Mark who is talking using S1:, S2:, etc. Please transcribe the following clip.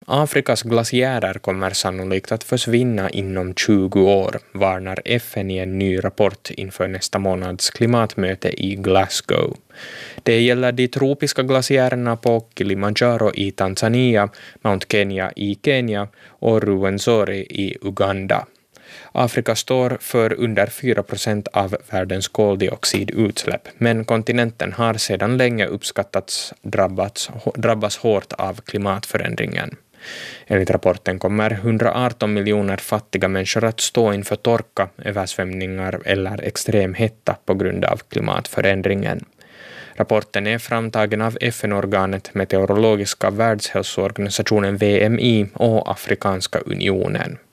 S1: Afrikas glaciärer kommer sannolikt att försvinna inom 20 år, varnar FN i en ny rapport inför nästa månads klimatmöte i Glasgow. Det gäller de tropiska glaciärerna på Kilimanjaro i Tanzania, Mount Kenya i Kenya och Ruwenzori i Uganda. Afrika står för under 4% av världens koldioxidutsläpp, men kontinenten har sedan länge uppskattats drabbas hårt av klimatförändringen. Enligt rapporten kommer 118 miljoner fattiga människor att stå inför torka, översvämningar eller extrem hetta på grund av klimatförändringen. Rapporten är framtagen av FN-organet Meteorologiska världshälsoorganisationen WMI och Afrikanska unionen.